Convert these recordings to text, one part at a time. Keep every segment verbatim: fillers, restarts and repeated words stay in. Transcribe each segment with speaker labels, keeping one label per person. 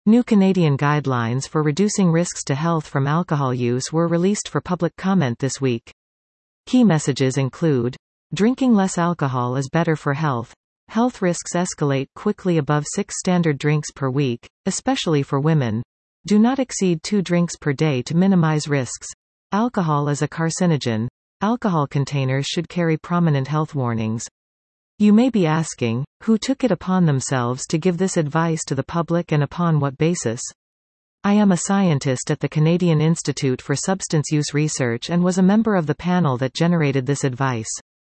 Speaker 1: New Canadian guidelines for reducing risks to health from alcohol use were released for public comment this week. Key messages include: drinking less alcohol is better for health. Health risks escalate quickly above six standard drinks per week, especially for women. Do not exceed two drinks per day to minimize risks. Alcohol is a carcinogen. Alcohol containers should carry prominent health warnings. You may be asking, who took it upon themselves to give this advice to the public and upon what basis? I am a scientist at the Canadian Institute for Substance Use Research and was a member of the panel that generated this advice.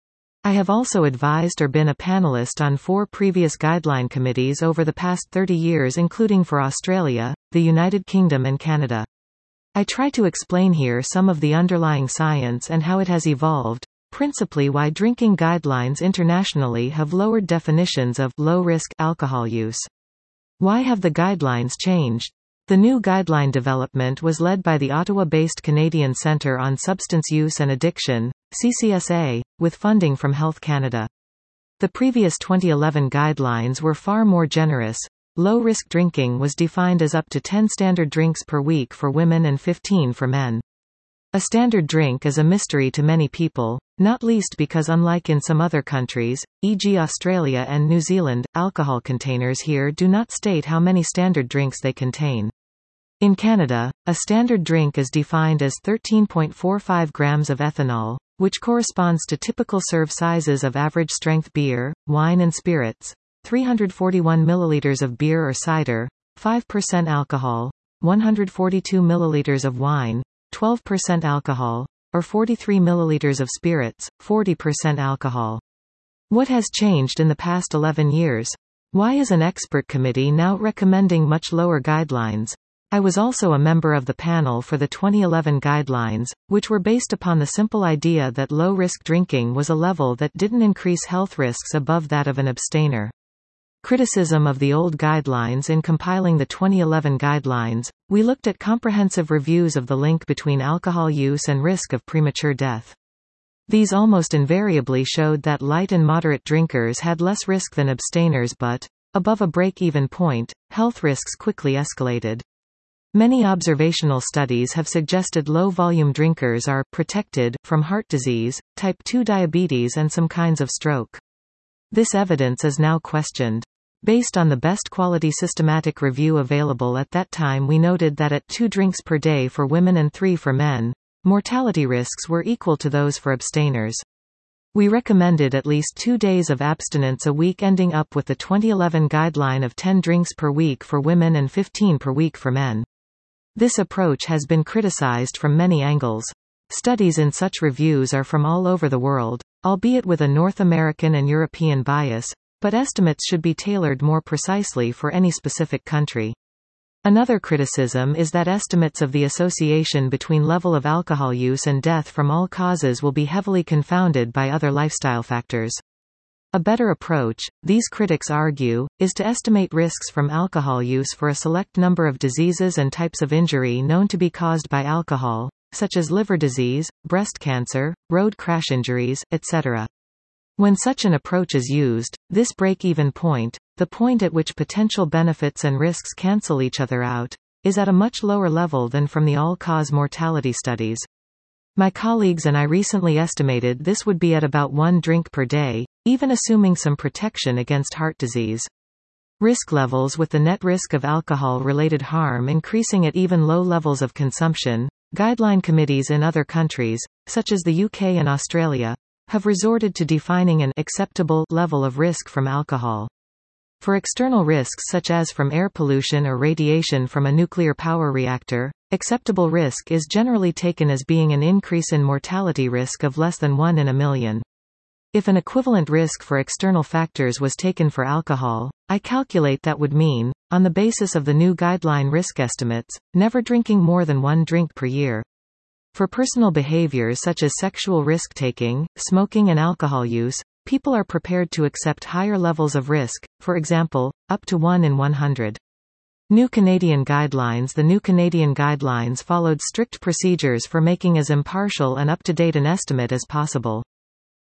Speaker 1: I have also advised or been a panelist on four previous guideline committees over the past thirty years, including for Australia, the United Kingdom and Canada. I try to explain here some of the underlying science and how it has evolved, principally why drinking guidelines internationally have lowered definitions of low-risk alcohol use. Why have the guidelines changed? The new guideline development was led by the Ottawa-based Canadian Centre on Substance Use and Addiction, C C S A, with funding from Health Canada. The previous twenty eleven guidelines were far more generous. Low-risk drinking was defined as up to ten standard drinks per week for women and fifteen for men. A standard drink is a mystery to many people, not least because unlike in some other countries, for example Australia and New Zealand, alcohol containers here do not state how many standard drinks they contain. In Canada, a standard drink is defined as thirteen point four five grams of ethanol, which corresponds to typical serve sizes of average-strength beer, wine and spirits, three hundred forty-one milliliters of beer or cider, five percent alcohol, one hundred forty-two milliliters of wine, twelve percent alcohol, or forty-three milliliters of spirits, forty percent alcohol. What has changed in the past eleven years? Why is an expert committee now recommending much lower guidelines? I was also a member of the panel for the twenty eleven guidelines, which were based upon the simple idea that low-risk drinking was a level that didn't increase health risks above that of an abstainer. Criticism of the old guidelines. In compiling the twenty eleven guidelines, we looked at comprehensive reviews of the link between alcohol use and risk of premature death. These almost invariably showed that light and moderate drinkers had less risk than abstainers, but, above a break-even point, health risks quickly escalated. Many observational studies have suggested low-volume drinkers are protected from heart disease, type two diabetes and some kinds of stroke. This evidence is now questioned. Based on the best quality systematic review available at that time, we noted that at two drinks per day for women and three for men, mortality risks were equal to those for abstainers. We recommended at least two days of abstinence a week, ending up with the twenty eleven guideline of ten drinks per week for women and fifteen per week for men. This approach has been criticized from many angles. Studies in such reviews are from all over the world, albeit with a North American and European bias, but estimates should be tailored more precisely for any specific country. Another criticism is that estimates of the association between level of alcohol use and death from all causes will be heavily confounded by other lifestyle factors. A better approach, these critics argue, is to estimate risks from alcohol use for a select number of diseases and types of injury known to be caused by alcohol, such as liver disease, breast cancer, road crash injuries, et cetera. When such an approach is used, this break-even point, the point at which potential benefits and risks cancel each other out, is at a much lower level than from the all-cause mortality studies. My colleagues and I recently estimated this would be at about one drink per day, even assuming some protection against heart disease. Risk levels with the net risk of alcohol-related harm increasing at even low levels of consumption. Guideline committees in other countries, such as the U K and Australia, have resorted to defining an acceptable level of risk from alcohol. For external risks such as from air pollution or radiation from a nuclear power reactor, acceptable risk is generally taken as being an increase in mortality risk of less than one in a million. If an equivalent risk for external factors was taken for alcohol, I calculate that would mean, on the basis of the new guideline risk estimates, never drinking more than one drink per year. For personal behaviors such as sexual risk-taking, smoking and alcohol use, people are prepared to accept higher levels of risk, for example, up to one in one hundred. New Canadian Guidelines. The New Canadian Guidelines followed strict procedures for making as impartial and up-to-date an estimate as possible.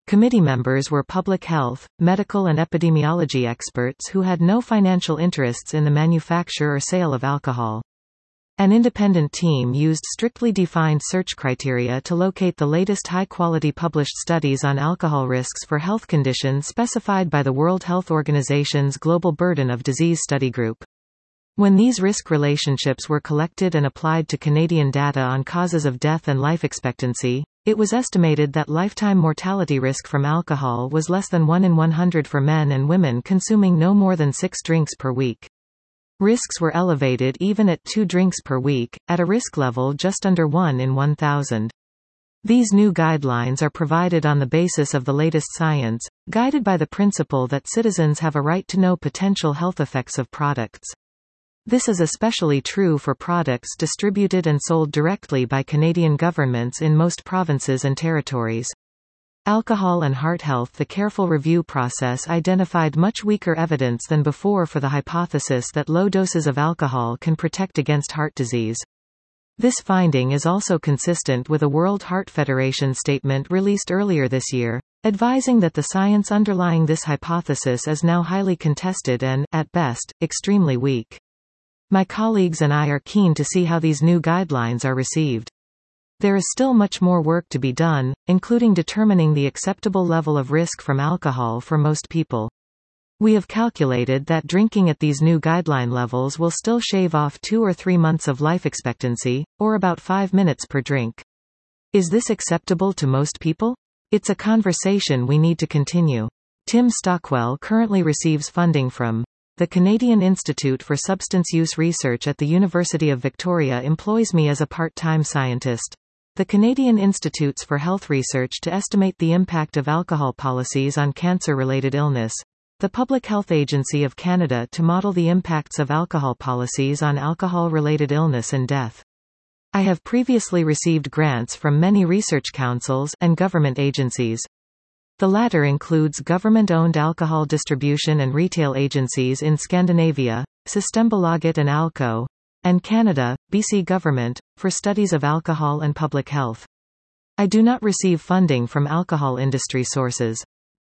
Speaker 1: Committee members were public health, medical and epidemiology experts who had no financial interests in the manufacture or sale of alcohol. An independent team used strictly defined search criteria to locate the latest high-quality published studies on alcohol risks for health conditions specified by the World Health Organization's Global Burden of Disease Study Group. When these risk relationships were collected and applied to Canadian data on causes of death and life expectancy, it was estimated that lifetime mortality risk from alcohol was less than one in one hundred for men and women consuming no more than six drinks per week. Risks were elevated even at two drinks per week, at a risk level just under one in one thousand. These new guidelines are provided on the basis of the latest science, guided by the principle that citizens have a right to know potential health effects of products. This is especially true for products distributed and sold directly by Canadian governments in most provinces and territories. Alcohol and heart health. The careful review process identified much weaker evidence than before for the hypothesis that low doses of alcohol can protect against heart disease. This finding is also consistent with a World Heart Federation statement released earlier this year, advising that the science underlying this hypothesis is now highly contested and, at best, extremely weak. My colleagues and I are keen to see how these new guidelines are received. There is still much more work to be done, including determining the acceptable level of risk from alcohol for most people. We have calculated that drinking at these new guideline levels will still shave off two or three months of life expectancy, or about five minutes per drink. Is this acceptable to most people? It's a conversation we need to continue. Tim Stockwell currently receives funding from the Canadian Institute for Substance Use Research at the University of Victoria employs me as a part-time scientist. The Canadian Institutes for Health Research to estimate the impact of alcohol policies on cancer-related illness. The Public Health Agency of Canada to model the impacts of alcohol policies on alcohol-related illness and death. I have previously received grants from many research councils and government agencies. The latter includes government-owned alcohol distribution and retail agencies in Scandinavia, Systembolaget and Alco, and Canada, B C Government, for studies of alcohol and public health. I do not receive funding from alcohol industry sources.